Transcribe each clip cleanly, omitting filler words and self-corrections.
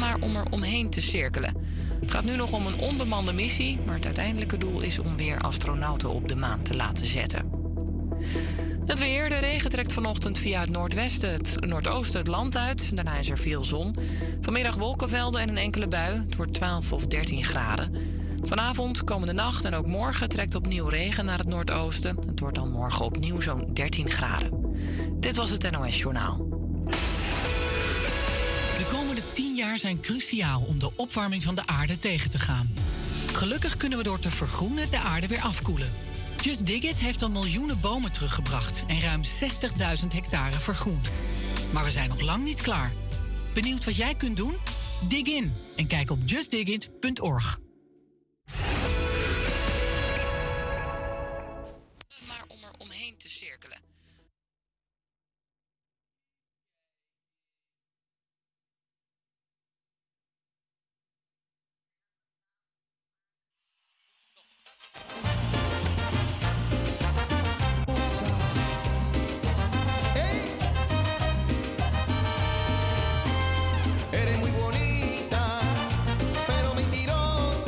maar om er omheen te cirkelen. Het gaat nu nog om een onbemande missie, maar het uiteindelijke doel is om weer astronauten op de maan te laten zetten. Het weer. De regen trekt vanochtend via het noordwesten, het noordoosten het land uit. Daarna is er veel zon. Vanmiddag wolkenvelden en een enkele bui. Het wordt 12 of 13 graden. Vanavond, komende nacht en ook morgen trekt opnieuw regen naar het noordoosten. Het wordt dan morgen opnieuw zo'n 13 graden. Dit was het NOS Journaal. De komende 10 jaar zijn cruciaal om de opwarming van de aarde tegen te gaan. Gelukkig kunnen we door te vergroenen de aarde weer afkoelen. Just Dig It heeft al miljoenen bomen teruggebracht en ruim 60.000 hectare vergroend. Maar we zijn nog lang niet klaar. Benieuwd wat jij kunt doen? Dig in en kijk op justdigit.org. Maar om er omheen te cirkelen. Eres muy bonita, pero mentirosa.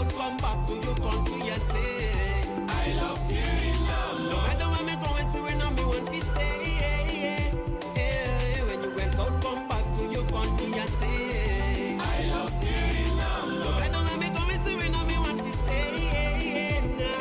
out, come back to your country and say, I love Suriname. No matter where me going, Suriname, me want to stay. When you went out, come back to your country and say, I love Suriname. No matter where me going, Suriname, me want to stay.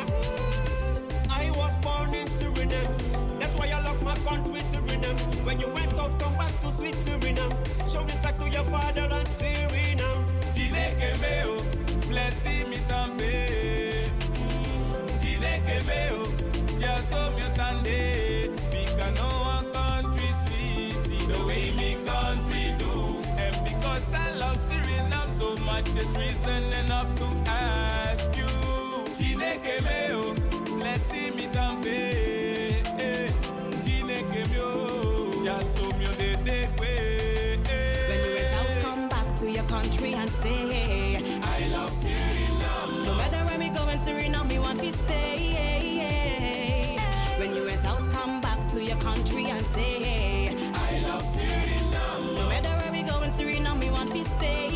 I was born in Suriname. That's why I love my country, Suriname. When you went out, come back to sweet Suriname. Show respect to your father and Suriname. Sineke meo, blessy mi tambe. Sineke meo, ya so mi tande. Because no one country sweet, the way me country do. And because I love Suriname so much, it's reason enough to ask you. Sineke meo, blessy mi tambe. Sineke meo, ya so mi de way. When you went out, come back to your country and say, I love Suriname. no matter where me go in Suriname, me want to stay. When you went out, come back to your country and say, I love Suriname. no matter where we go in Suriname, me want to stay.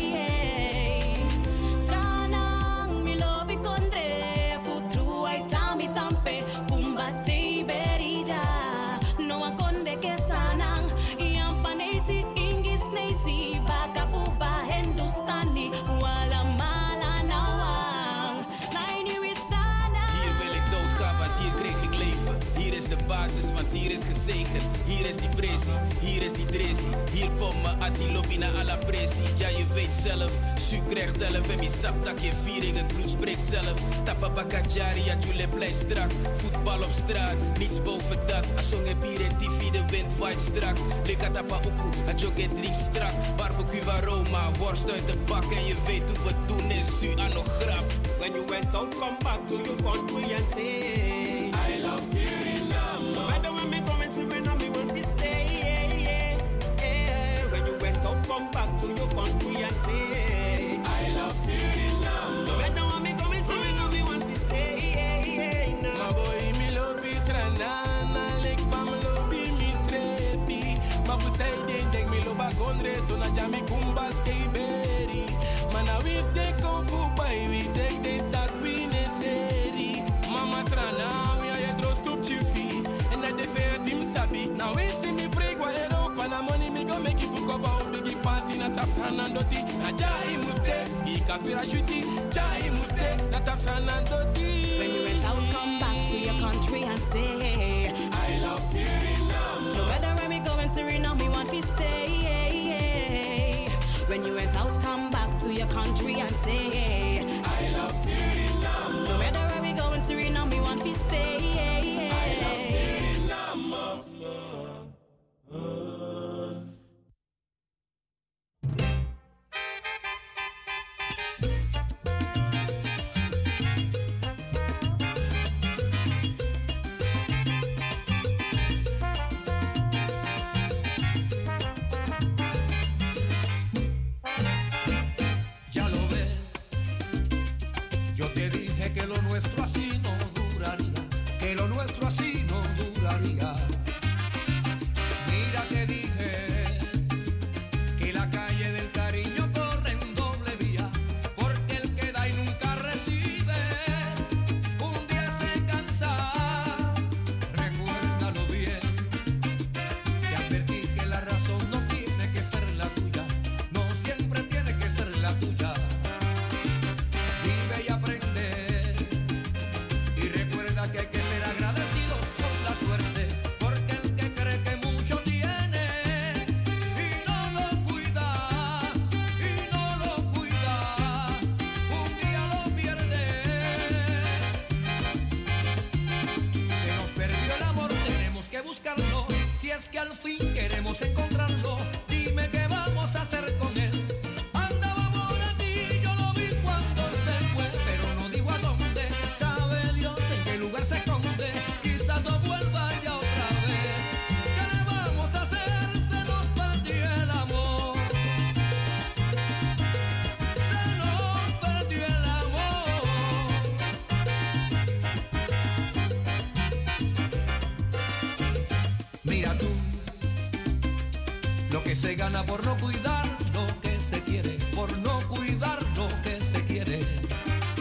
Stranang mi lobi kondre, futru ay tami tampe, kumbate berija, no akonde ke sanang, iampanesi ingis nesi, bakabuba Hindustani, wala mala nawang, naini wisana. Hier wil ik doodgaan, want hier kreeg ik leven. Hier is de basis, want hier is gezegend. Hier is die pressie, hier is die dressie. Hier pommen, ati lobby à la pressie. Ja, je weet zelf, su krijgt 11 en mi saptak je viering. Het bloed spreekt zelf. Tappa bakajari, ja, jullie blij strak. Voetbal op straat, niets boven dat. Asong heb hier en TV, de wind waait strak. Lika tappa uku, a joge 3 strak. Barbecue aroma, worst uit de bak. En je weet hoe we doen is su aan nog grap. When you went out, come back to your country and say, I love Suriname. No matter where me going, Suriname, me want to stay. When you went out, come back to your country and say, I love Suriname. No matter where me going, Suriname, me want to stay. My boy, me love is ranana, like fam love me strefi. Ma pu say ding me lo bakondre, so na jami kumba stay berry. Mana we stay kung fu boy, we take the talk we necessary. Mama strana, we are trust to chifi, and I defend him sabi. Now we see me break wa Europa, na money me go make it fuck about biggie party na tap sanandoti. Na jai muste, ika fira shuti, jai muste, na tap sanandoti. When you went out, come back to your country and say, I love Suriname. no matter where we go in Suriname, we want to stay. When you went out, come back to your country and say, I love Suriname. no matter where we go in Suriname, we want to stay. I love Suriname. Ya lo ves, yo te dije que lo nuestro así no duraría, que lo nuestro así no duraría. Mira que dije que la calle del cariño corre en doble vía, porque el que da y nunca recibe, un día se cansa. Recuérdalo bien, te advertí que la razón no tiene que ser la tuya, no siempre tiene que ser la tuya. Vive y aprende, y recuerda que hay que ser agradecidos con la suerte, porque el que cree que mucho tiene y no lo cuida, un día lo pierde. Se nos perdió el amor, tenemos que buscarlo, si es que al fin queremos encontrarlo. Dime qué vamos a hacer con él. Andaba por aquí, yo lo vi cuando se fue, pero no digo a dónde. Sabe Dios en qué lugar se esconde. Quizás no vuelva ya otra vez. ¿Qué le vamos a hacer? Se nos perdió el amor. Se nos perdió el amor. Mira tú, lo que se gana por no cuidar lo que se quiere, por no cuidar lo que se quiere.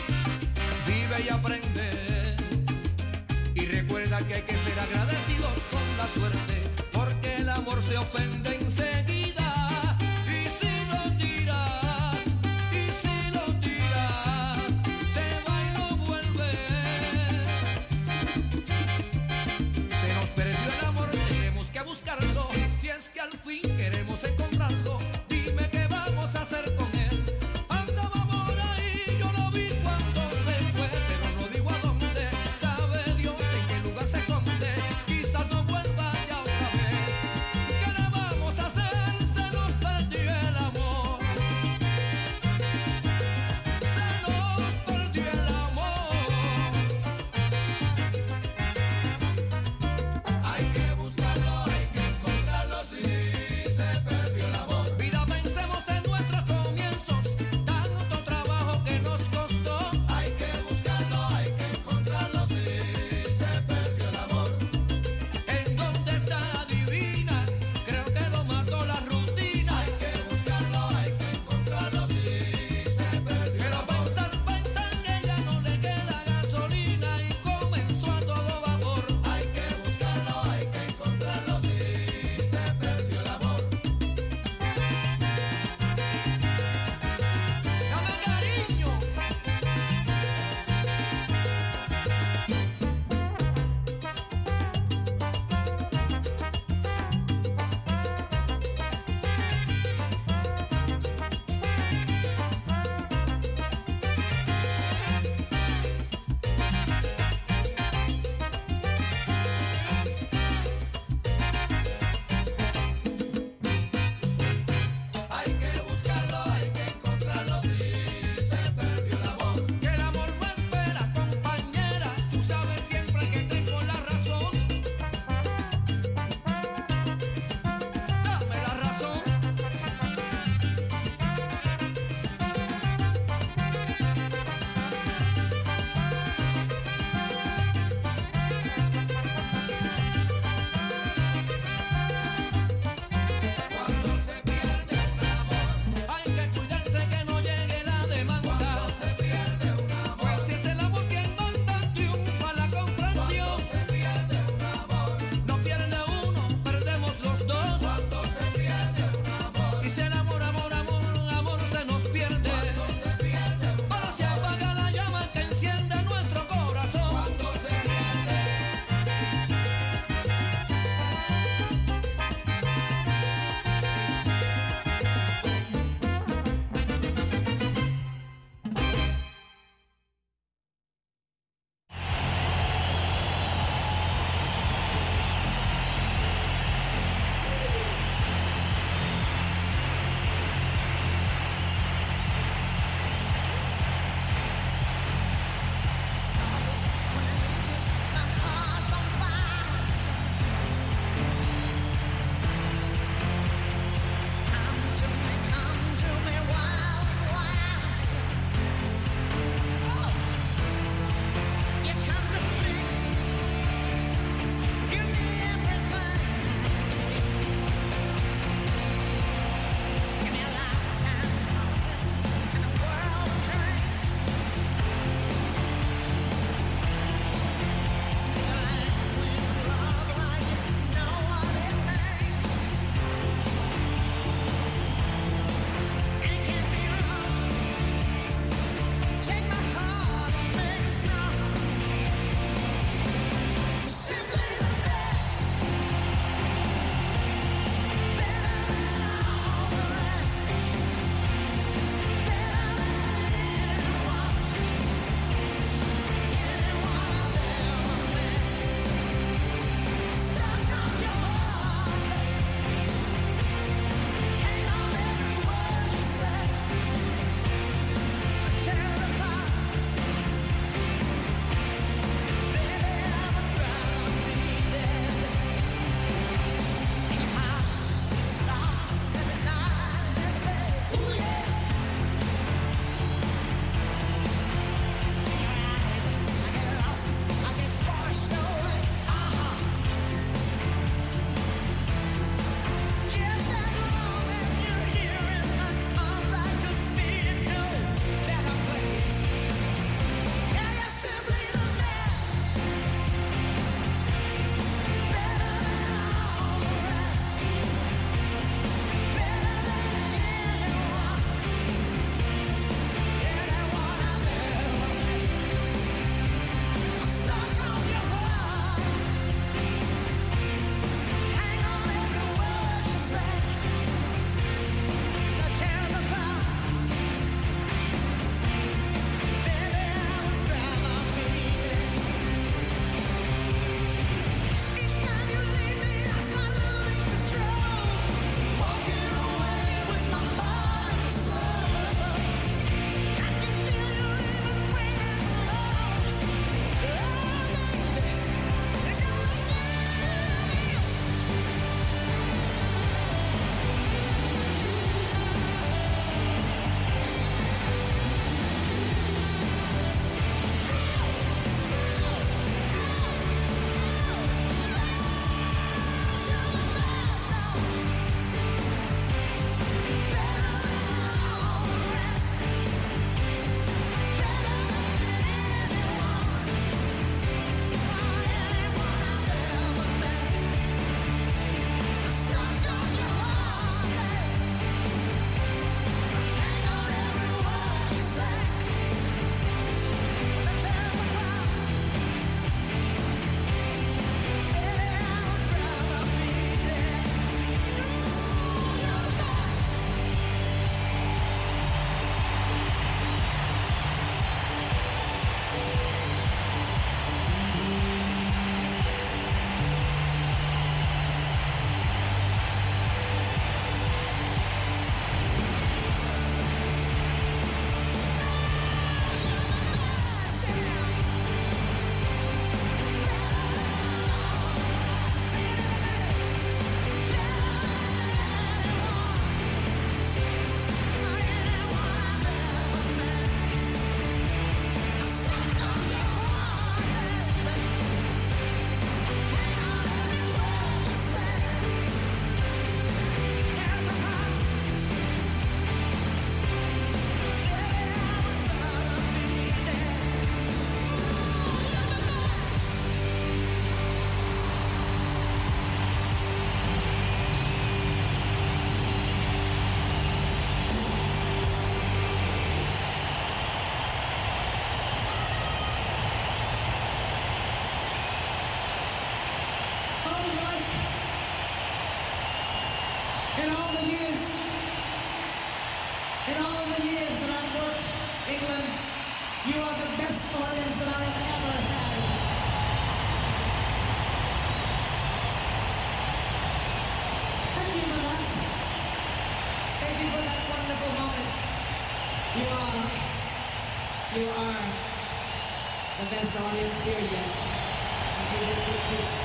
You are the best audience that I have ever had. Thank you for that. Thank you for that wonderful moment. You are the best audience here yet. I'll give you a big kiss.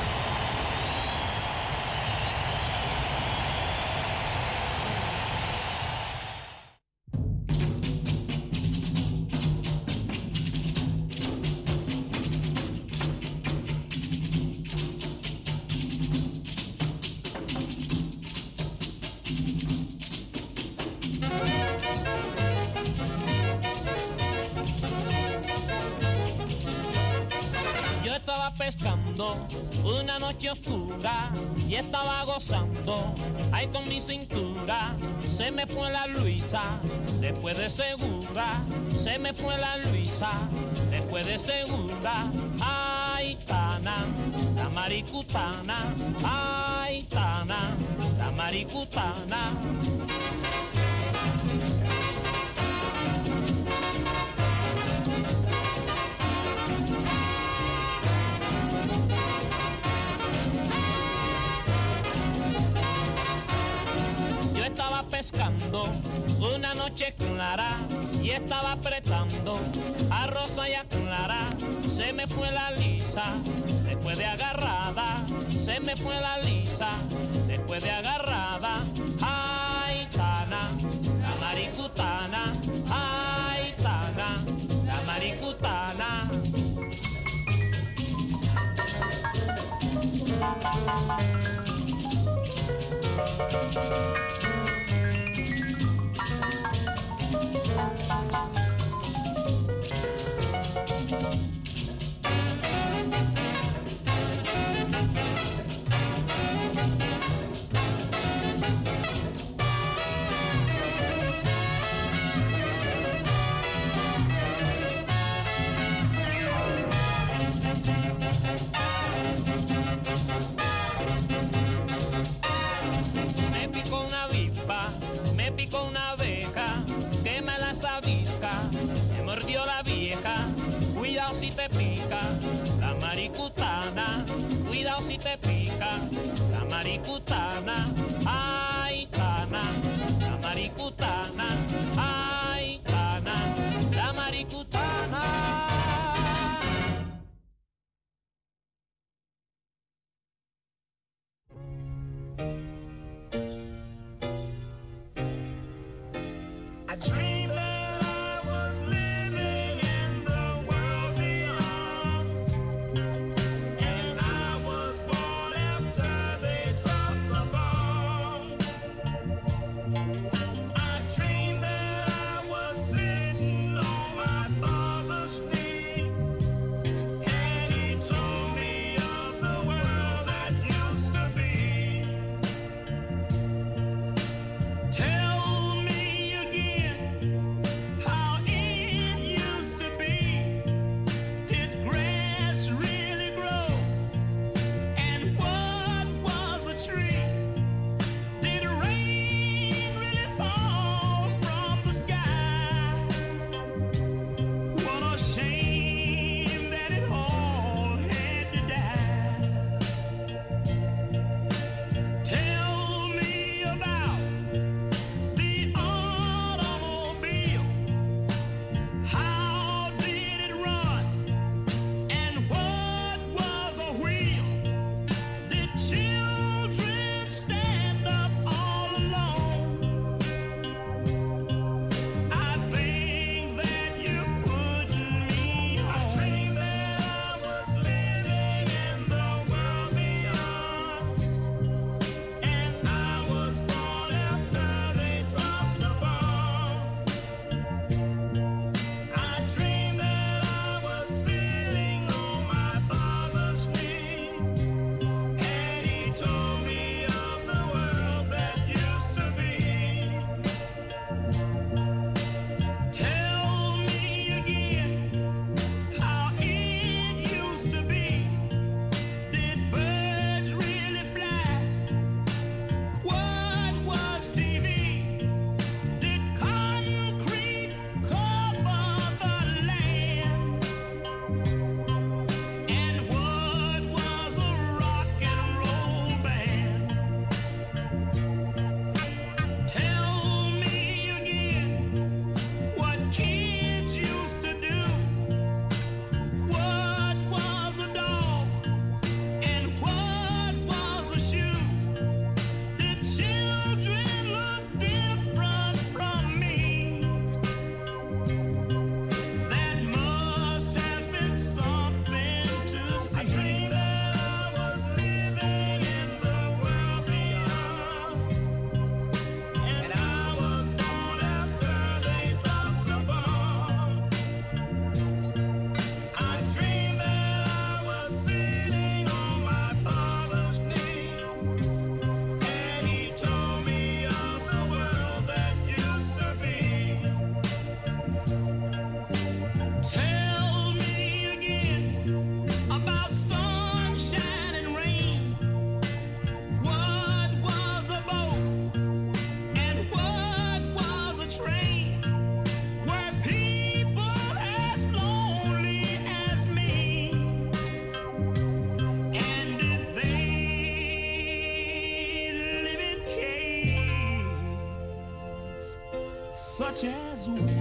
Pescando una noche oscura y estaba gozando ahí con mi cintura. Se me fue la Luisa después de segura, se me fue la Luisa después de segura. Ay, Tana, la maricutana, ay, Tana, la maricutana. Estaba pescando una noche clara y estaba apretando a Rosa y a Clara. Se me fue la Lisa después de agarrada, se me fue la Lisa después de agarrada. Ay, Tana, la maricutana, ay, Tana, la maricutana. Me picó una abeja que me las avisca, me mordió la vieja, cuidado si te pica la maricutana, cuidado si te pica la maricutana. Ay, Tana, la maricutana, ay, Tana, la maricutana. I dreamed that I was sitting on my father's knee. as we.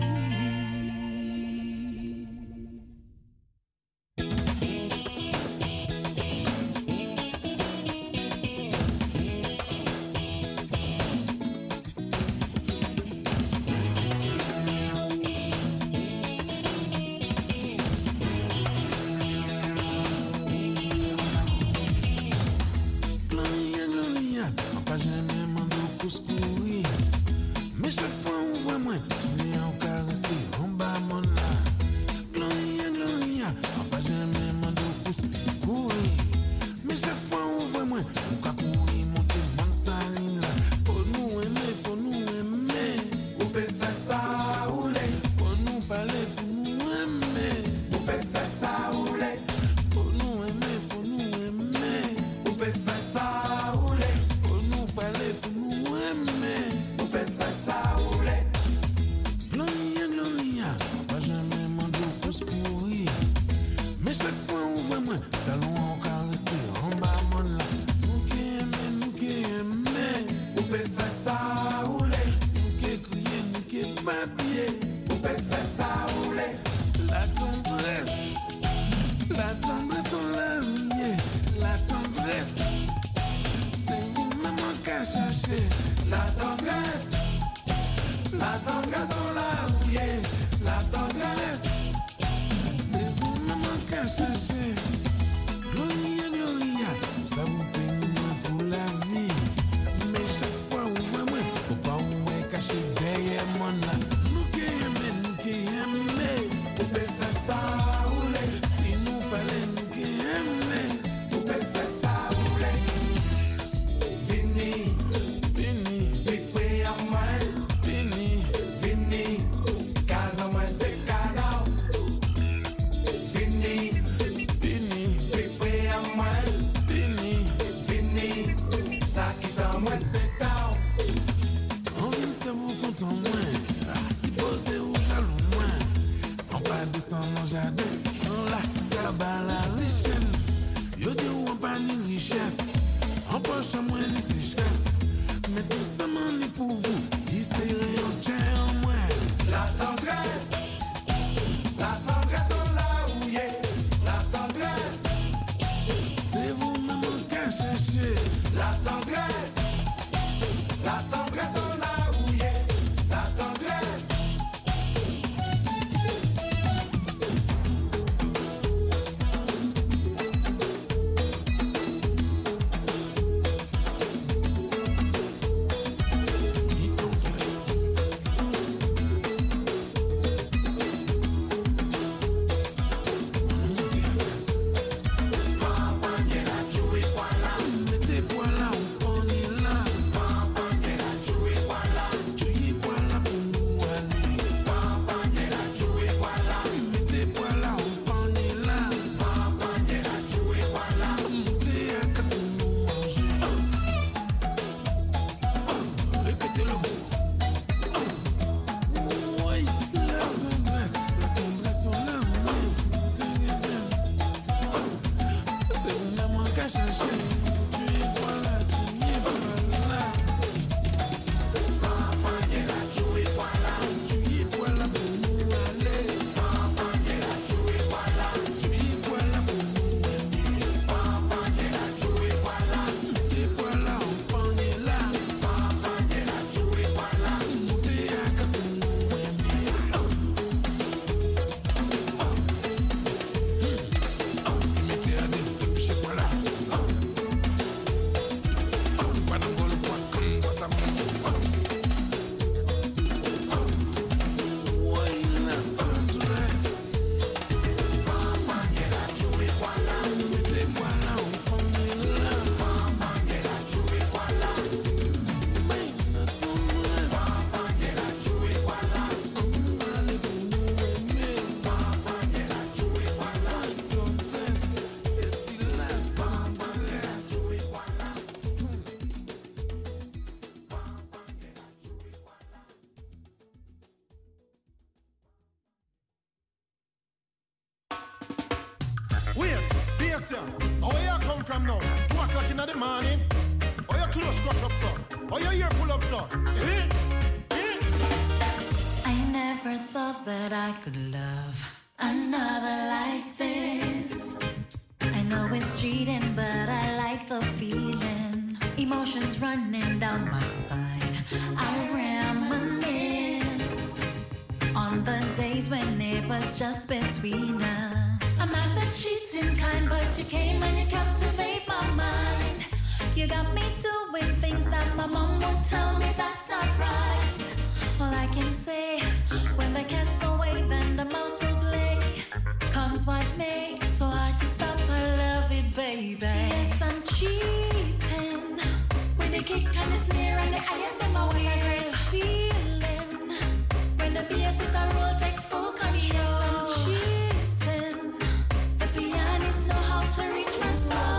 never thought that I could love another like this. I know it's cheating, but I like the feeling. Emotions running down my spine. I reminisce on the days when it was just between us. I'm not the cheating kind, but you came and you captivate my mind. You got me doing things that my mom would tell me that's not right. All I can say, when the cat's away, then the mouse will play. Comes what may, so hard to stop, I love it, baby. Yes, I'm cheating. When they kick and the snare and the iron them away, a great feeling. When the bass is a roll, take full control. Yes, I'm cheating. The pianist know how to reach my soul.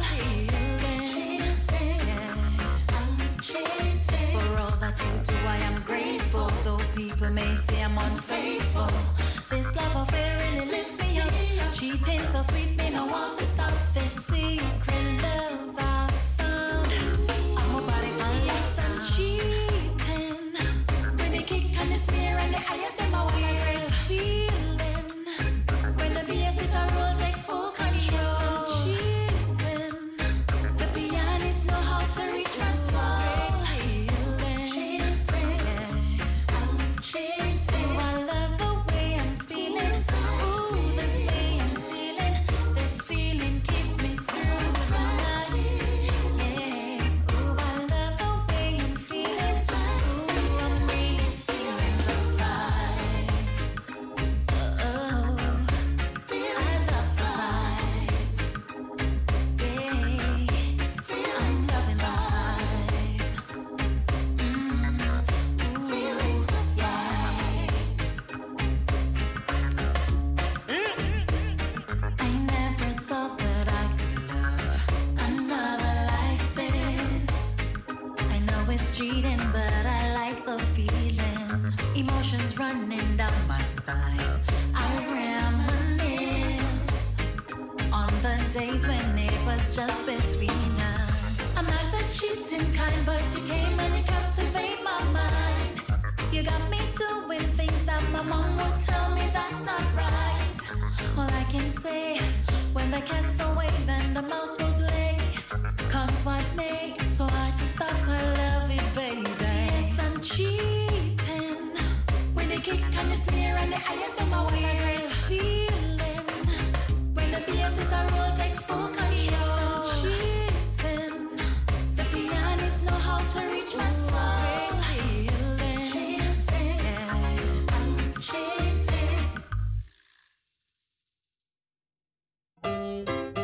I am grateful, though people may say I'm unfaithful. This love affair really lifts me up. Cheating so sweet, me no want to stop. This secret love I found. I'm a body man, yes, I'm cheating. When they kick and the snare and the eye of them away, a real feeling. When the bass is a roll, take full control. Cheating. The pianist know how to reach my soul. Running down my spine, I reminisce on the days when it was just between us. I'm not the cheating kind, but you came and you captivate my mind. You got me doing things that my mom would tell me that's not right. All I can say, when the cat's away, then the mouse will play. Comes what may, so hard to stop, I love it, baby. Yes, I'm cheating. When they kick and the snare and the eye of them away, a great feeling. When the bass is a roll, take full control. Cheating. The pianist know how to reach my soul. Cheating. I'm cheating.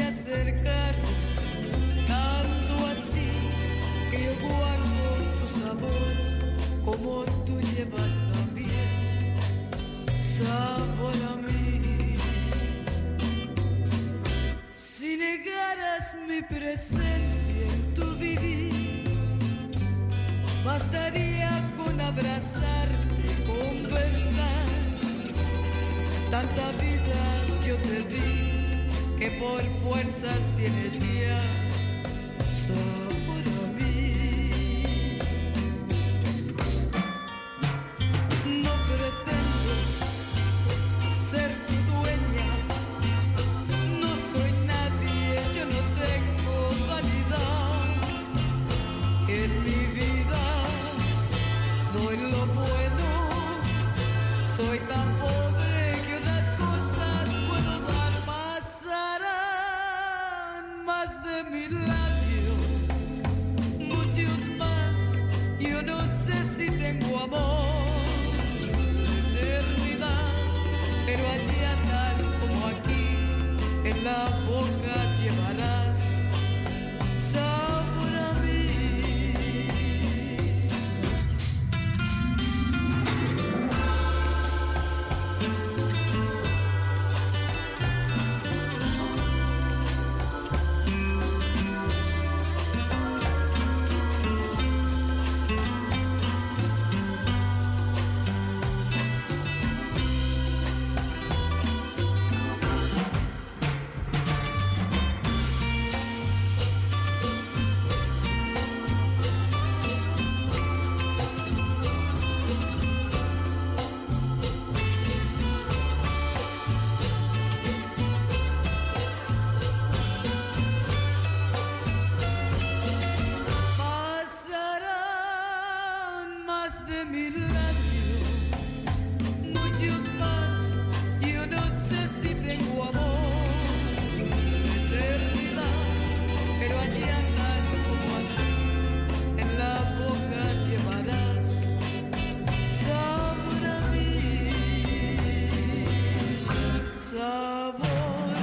acercar, tanto así que yo guardo tu sabor, como tú llevas también sabor a mí. Si negaras mi presencia en tu vivir, bastaría con abrazarte, conversar. Tanta vida yo te di, que por fuerzas tienes ya sabor a mí. No pretendo ser tu dueña, no soy nadie, yo no tengo vanidad. En mi vida doy lo bueno, soy tan pobre que otras cosas puedo dar. Pasarán más de 1000 años, muchos más, yo no sé si tengo amor, eternidad, pero allá tal como aquí, en la boca llevarás sabor a mí. Pasarán más de 1000 años, muchos más, yo no sé si tengo amor, eternidad, pero allá tal como aquí, en la boca llevarás sabor a mí, sabor a mí.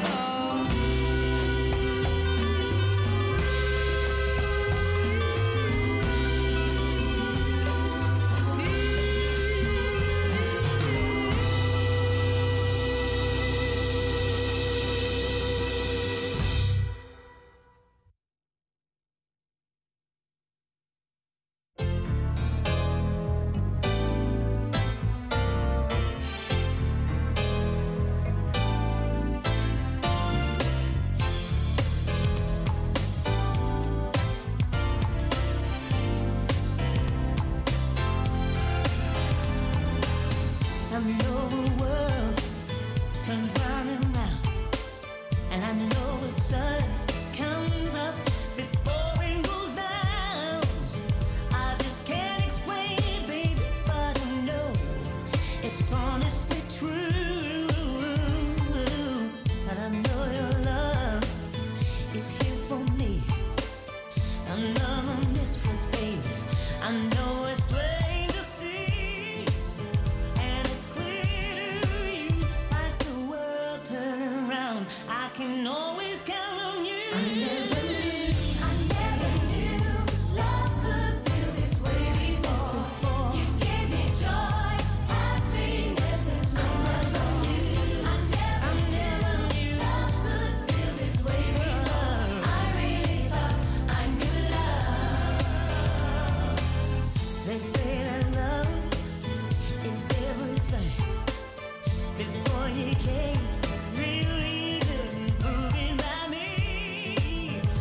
I know the world turns round and round, and I know the sun comes up before it goes down. I just can't explain it, baby, but I know it's honestly true. And I know your love is here for me, another mystery, baby. I know it's plain to see, and it's clear to you, like the world turning around. I can always count on you. I never knew love could feel this way before. You gave me joy, happiness, and so much more. I never knew love could feel this way before. I really thought I knew love. They say that love is everything. Before you came, really good and proving by me.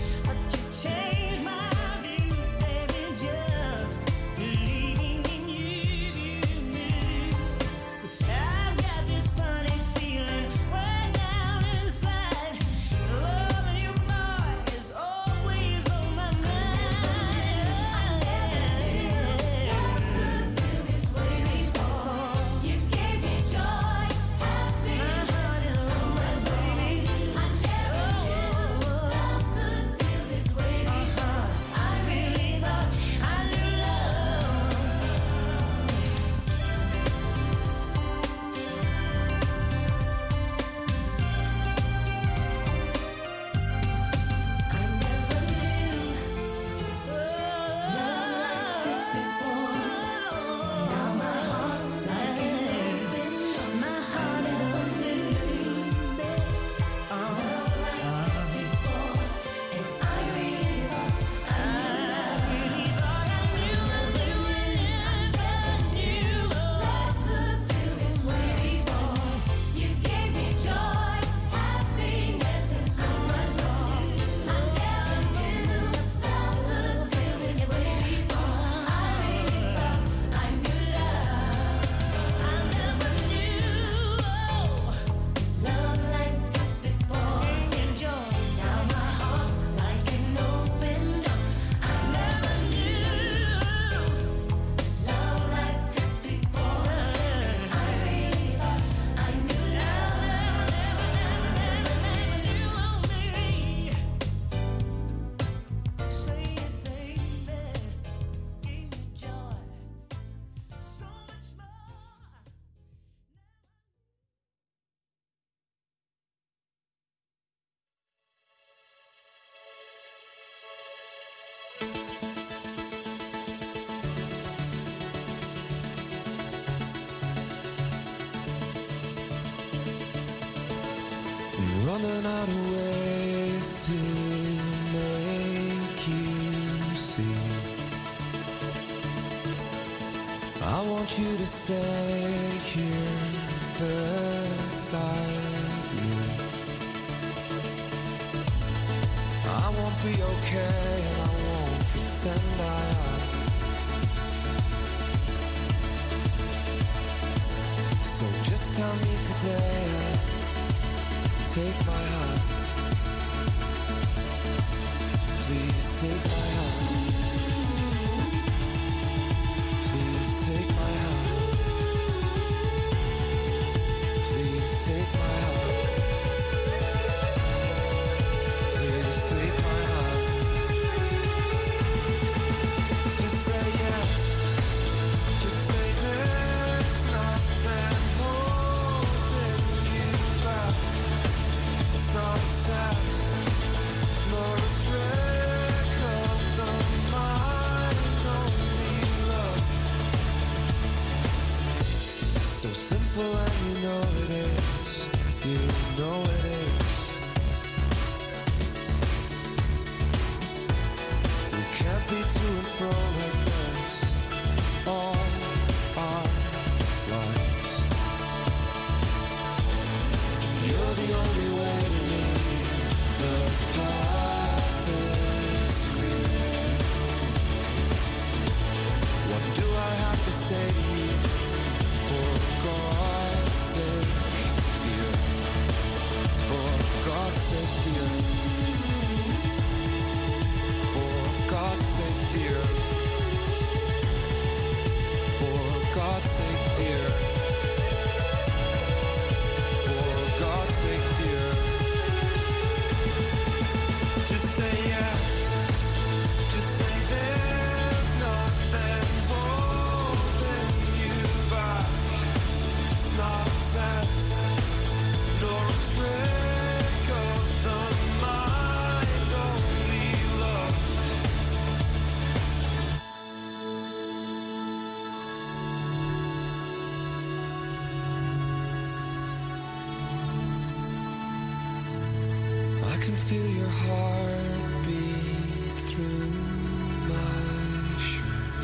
running out of ways to make you see. I want you to stay here beside me. I won't be okay and I won't pretend I am. So just tell me today, take my hand. Please take my hand. Please take my hand. Please take my hand. Please take my hand. Just say yes. Just say there's nothing holding you back. It's not a test, nor a trick of the mind, only love. So simple and you know it is, you know it is. We can't be to and fro like this all our lives. You're the only way to me, the path is clear. What do I have to say to you? For God's sake, dear. For God's sake, dear. For God's sake, dear. For God's sake, dear. For God's sake, dear. Just say yes. Just say there's nothing holding you back. It's not a test, nor a trick of the mind, only love. I can feel your heartbeat through my shirt.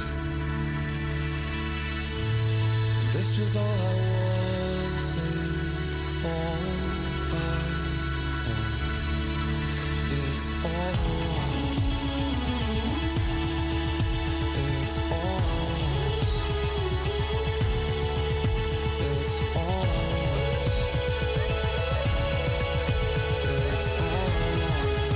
This was all I wanted, all I want. It's all I want. It's all I want. It's all I want. It's all I want.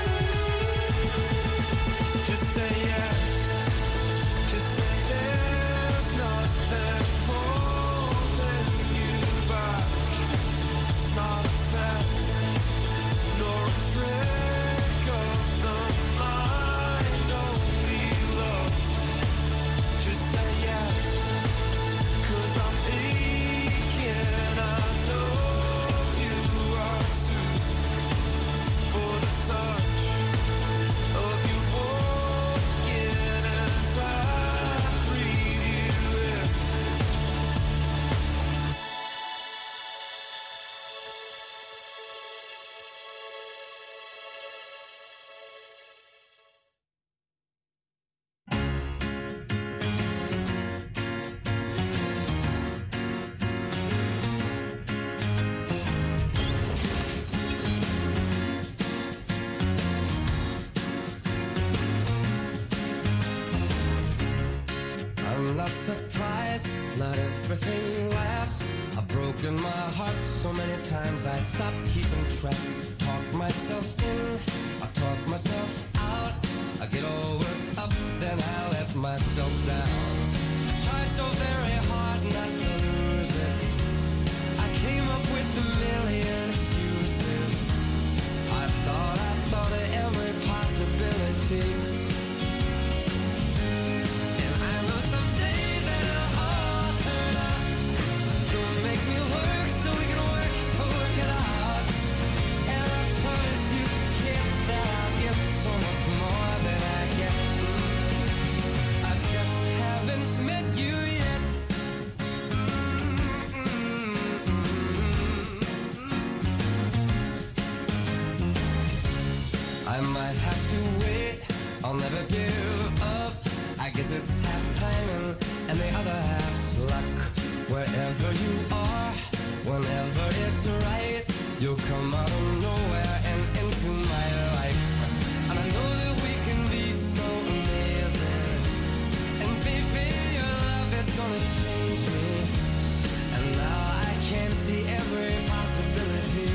Just say yes. Just say there's nothing holding you back. It's not a test, nor a trick of the mind, only love. Just say yes, 'cause I'm aching. I know you are too. For the touch of your warm skin as I breathe you in. I'm not surprised, not everything lasts. I've broken my heart so many times I stopped keeping track. Talk myself in, I talk myself out. I get all worked up, then I let myself down. I tried so very hard not to lose it. I came up with a million excuses. I thought of every possibility. And I know someday that it'll all turn out. You'll make me work so we can work it out. And I promise you, kid, that I'll give so much more than I get. I just haven't met you yet. might have to wait. I'll never give up. I guess it's half timing and the other half's luck. Wherever you are, whenever it's right, you'll come out of nowhere and into my life. And I know that we can be so amazing. And baby, your love is gonna change me. And now I can see every possibility.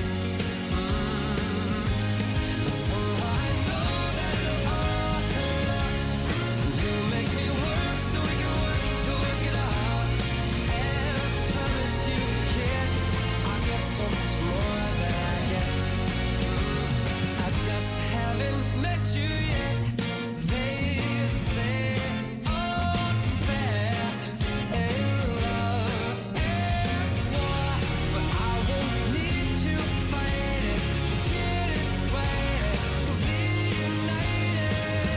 Somehow I know that it'll all turn out. You make me work so we can work to work it out. And I promise you, kid, I'll get so much more than I get. I just haven't met you yet. They say all's fair in love and war, but I won't need to fight it. Get it right, we'll be united.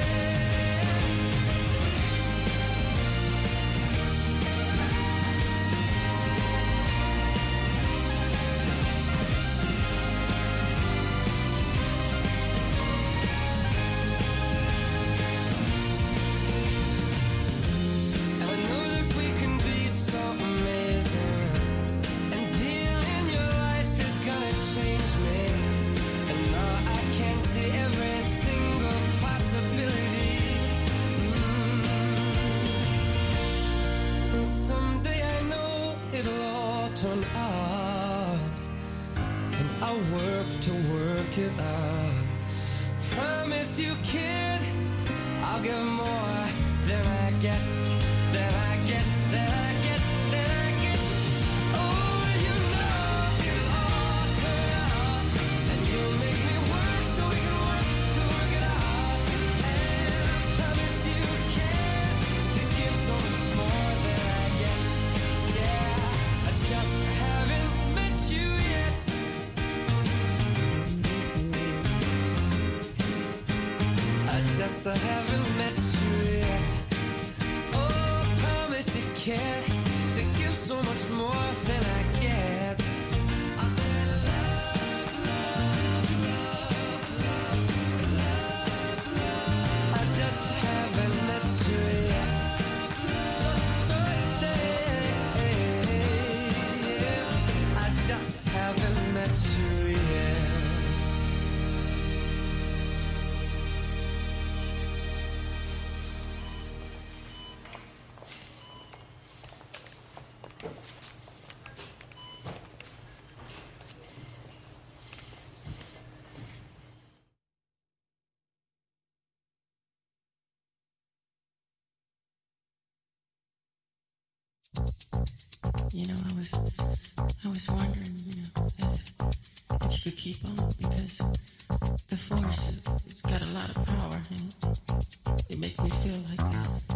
And I know that we can be so amazing. And being in your life is gonna change me. And now I can see every single possibility. And someday I know it'll all turn out. And I'll work to work it out. Promise you, kid, I'll give more than I get, than I get, than I get, than I get. Oh, you know it'll all turn out. And you'll make me work so we can work to work it out. And I promise you, kid, to give so much more than I get. Yeah, I just haven't met you yet. I just haven't met you yet. Oh, promise you can to give so much more than I get. I said love, love, love, love, love, love. I just haven't met you yet. I just haven't met you yet. You know, I was wondering, you know, if you could keep on, because the force, it's got a lot of power, and it makes me feel like